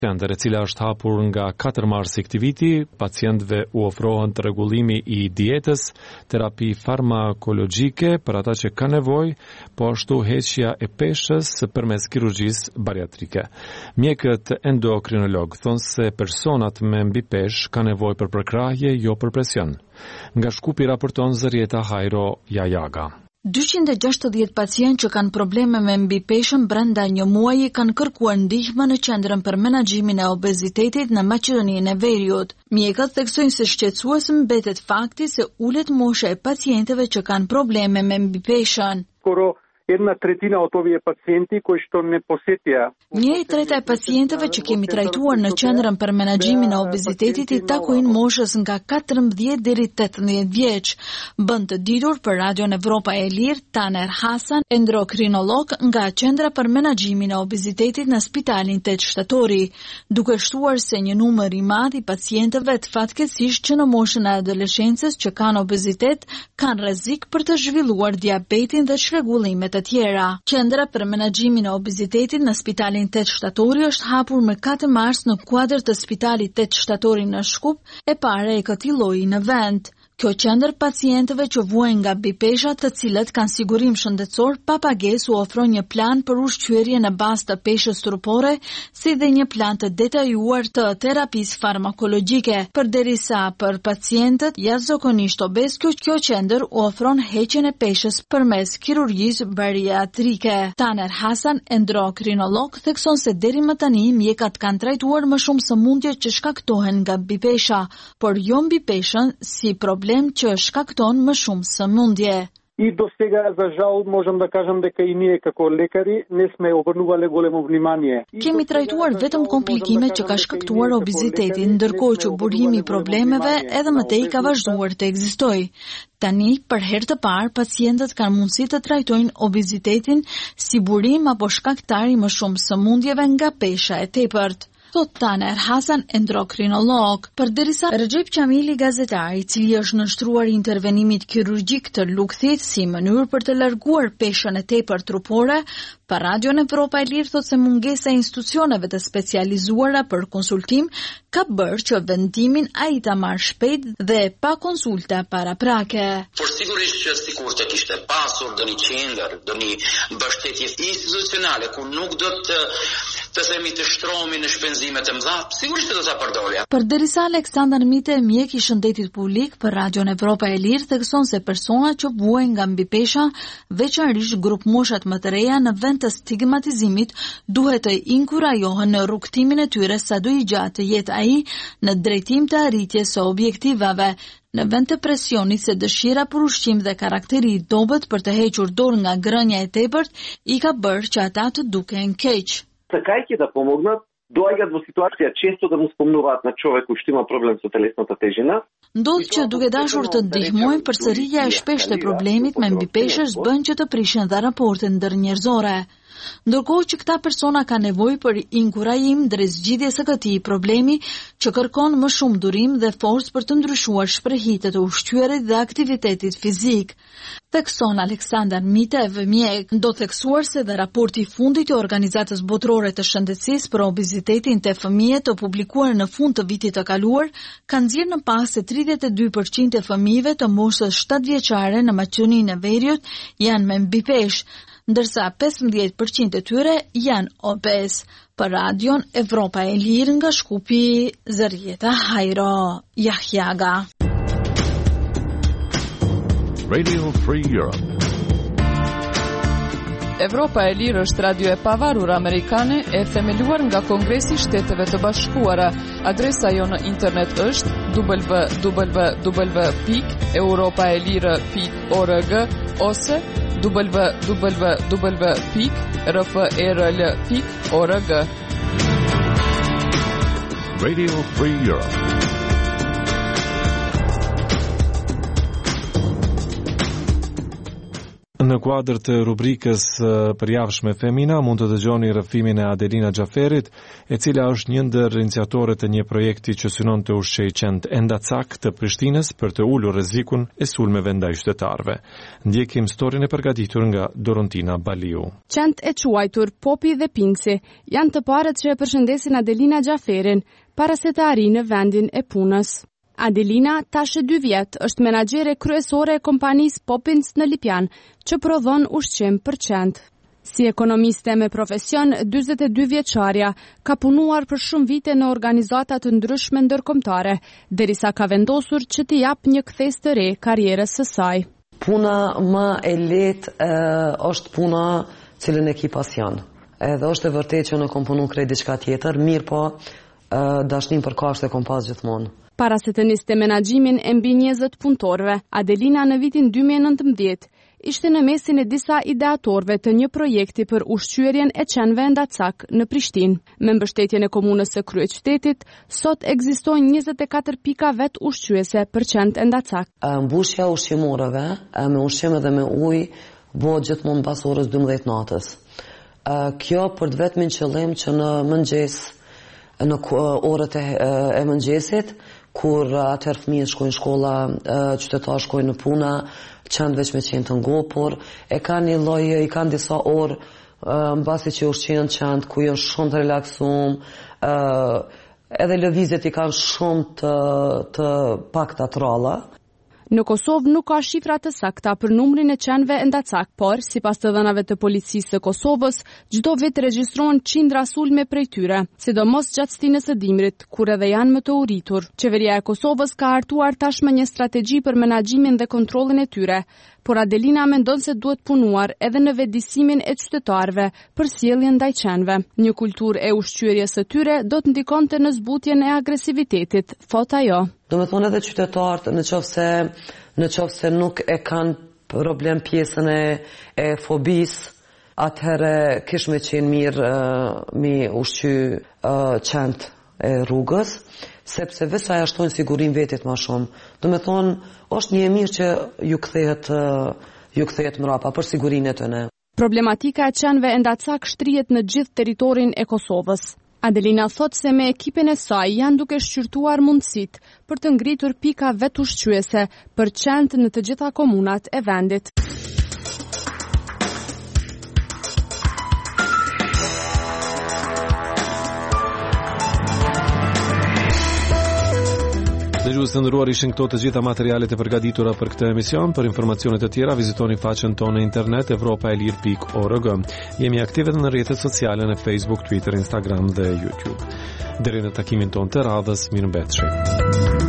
e cila është hapur nga 4 marsi këtij viti, pacientëve u ofrohen rregullimi i dietës, terapi farmakologjike për ata që kanë nevojë, po ashtu heqja e peshës përmes kirurgjisë bariatrike. Mjekët endokrinolog thonë se personat me mbipeshë kanë nevojë për përkrahje, jo për presion. Nga Shkupi raporton Zërieta Hajro Jajaga. 260 pacientë që kanë probleme me mbipeshën brenda një muaji kanë kërkuar ndihmë në qendrën për menaxhimin e obezitetit në Maqedoninë e Veriut. Mjekët theksojnë se shqetësues mbetet fakti se ulet mosha e pacientëve që kanë probleme me mbipeshën. Jedna tretina od ovih pacijenti koji što ne posjetija. 1/3 e pacientëve që kemi trajtuar në qendrën për menaxhimin e obezitetit i takojnë moshës nga 14 deri 18 vjeç. Bën të ditur për Radion Evropa e Lirë Taner Hasan, endokrinolog nga qendra për menaxhimin e obezitetit në Spitalin 8 Shtatori, duke shtuar se një numër i madh i pacientëve të fatkeqësisht që në moshën e adoleshencës që kanë obezitet kanë rrezik për të zhvilluar diabetin dhe çrregullimet të tjera. Qendra për menaxhimin e obezitetit në Spitalin 8 Shtatori është hapur më 4 mars në kuadër të Spitalit 8 Shtatori në Shkup, e para e këtij lloji në vend. Kjo qendër pacientëve që vuajnë nga mbipesha të cilët kanë sigurim shëndetësor pa pagesë u ofron një plan për ushqyerje në bazë të peshës trupore, si dhe një plan të detajuar të terapisë farmakologjike. Përderisa për pacientët jashtëzakonisht obez, kjo qendër u ofron heqjen e peshës përmes kirurgjisë bariatrike. Taner Hasan, endokrinolog, thekson se deri më tani mjekat kanë trajtuar më shumë sëmundje që shkaktohen nga mbipesha, por jo mbipeshën si problem që shkakton më shumë sëmundje. I do сега, за жал, можем да кажем дека и ние како лекари не сме обрнувале големо внимание. Kemi trajtuar vetëm komplikimet që ka shkaktuar obezitetin, ndërkohë që burimi i problemeve edhe më tej ka vazhduar të ekzistojë. Tani, për herë të parë, pacientët kanë mundësi të trajtojnë obezitetin si burim apo shkaktar i më shumë sëmundjeve nga pesha e tepërt. Thot Taner Hasan, endokrinolog. Përderisa Recep Qamili, gazetar, i cili është nënshtruar intervenimit kirurgjik të lukthit si mënyrë për të larguar peshën e tepërt trupore, pa Radion Evropa e Lirë thot se mungesa e institucioneve të specializuara për konsultim ka bërë që vendimin ai ta marrë shpejt dhe pa konsulta paraprake. Por sigurisht që sikur të kishte pasur do një qendër, do një mbështetje institucionale ku nuk do të themi të shtrohemi në shpenzimet e mëdha, sigurisht do ta përdorja. Përderisa Aleksandar Mite, mjek i shëndetit publik për Radion Evropa e Lirë, thekson se persona që vuajnë nga mbipesha, veçanërisht grup moshat më të reja në vend të stigmatizimit, duhet të inkurajohen në rrugtimin e tyre sado i gjatë të jetë ai në drejtim të arritjes së objektivave, në vend të presionit se dëshira për ushqim dhe karakteri i dobët për të hequr dorë nga grënja e tepërt i ka bërë që ata të duken keq. Сакајќи да помогнат, доаѓаат во ситуација често да му спомнуваат на човеку што има проблем со телесната тежина. Ndodh që duke dashur të ndihmojnë, përsëritja e shpeshtë e problemit me mbipeshës bën që të prishin dha raportet ndërnjerëzore. Ndërkohë që këta persona ka nevojë për inkurajim drejt zgjidhjes së këtij problemi që kërkon më shumë durim dhe forcë për të ndryshuar shprehitjet e ushqyerit dhe aktivitetit fizik. Thekson Aleksandar Mitev, mjek, do theksuar se dhe raporti i fundit i Organizatës Botërore të Shëndetësisë për obezitetin te fëmijët të publikuar në fund të vitit të kaluar, ka nxjerrë në pas se 32% e fëmijëve të moshës 7 vjeçare në Maqedoninë e Veriut janë me mbipeshë, ndërsa 15% e tyre janë obez. Për Radion Evropa e Lirë nga Shkupi, Zërieta Hajro Jajaga. Radio Free Europe. Evropa e Lirë është radio e pavarur amerikane e themeluar nga Kongresi i Shteteve të Bashkuara. Adresa jo në internet është www.europaelire.org ose www.rfrl.org. Radio Free Europe. Në kuadër të rubrikës përjavshme Femina, mund të dëgjoni rrëfimin e Adelina Xhaferit, e cila është një ndër iniciatorët e një projekti që synon të ushqej qend Endacak të Prishtinës për të ulur rrezikun e sulmeve ndaj qytetarëve. Ndjekim historinë e përgatitur nga Dorontina Baliu. Qend e quajtur Popi dhe Pinksi janë të parët që e përshëndesin Adelina Gjaferin para se të arrijë në vendin e punës. Adelina, tash 2 vjet, është menaxhere kryesore e kompanisë Popins në Lipjan, që prodhon ushqim për qend. Si ekonomiste me profesion, 42 vjeçarja ka punuar për shumë vite në organizata të ndryshme ndërkombëtare, derisa ka vendosur që t'i jap një kthes të re karrierës së saj. Puna më e lehtë është puna cilën e ki pasion. Edhe është e vërtetë që në kom punu krejt diçka tjetër, mirë po dashnim për kashte kom pas gjithmonë. Para se të niste menaxhimin e mbi 20 punëtorëve, Adelina në vitin 2019 ishte në mesin e disa ideatorëve të një projekti për ushqyerjen e qenve Endacak në Prishtinë. Me mbështetjen e komunës së kryeqytetit, sot ekzistojnë 24 pika vet ushqyese për qend Endacak. Mbushja ushqimorëve me ushqim dhe me ujë bëhet gjithmonë pas orës 12 natës. Kjo për të vetmin qëllim që në mëngjes, në orët e mëngjesit, kur atëherë fëmijët shkojnë shkolla, qytetarë shkojnë në puna, qenë veç me qenë të ngopur, i kanë disa orë mbasi që ushqen qenë ku janë shumë të relaksum, edhe lëvizjet i kanë shumë të pak të atralla. Në Kosovë nuk ka shifra të sakta për numrin e qenve Endacak, por, sipas të dhënave të policisë së Kosovës, çdo vit regjistrohen qindra sulme prej tyre, sidomos gjatë stinës së dimrit, kur edhe janë më të uritur. Qeveria e Kosovës ka hartuar tashmë një strategji për menaxhimin dhe kontrollin e tyre, por Adelina mendon se duhet punuar edhe në vetëdijsimin e qytetarëve për sjelljen ndaj qenve. Një kulturë e ushqyerjes së tyre do të ndikonte në zbutjen e agresivitetit, thot ajo. Do me thonë edhe qytetarët, në qoftë se nuk e kanë problem pjesën e fobis, atëherë kish me qenë mirë mi ushqy qend e rrugës, sepse veç aja shtojnë sigurin vetit ma shumë. Do me thonë, është një mirë që ju kthehet mrapa për sigurinë e tyre. Problematika e qenve Endacak shtrihet në gjithë territorin e Kosovës. Adelina thot se me ekipin e saj janë duke shqyrtuar mundësit për të ngritur pika vet ushqyese për qend në të gjitha komunat e vendit. Dëgjues të nderuar, ishin këto të gjitha materialet e përgatitura për këtë emision. Për informacione të tjera vizitoni faqen tonë në internet europaelir.org. Jemi aktive në rrjetet sociale në Facebook, Twitter, Instagram dhe YouTube. Deri në takimin tonë të radhës, mirëmbëjtje.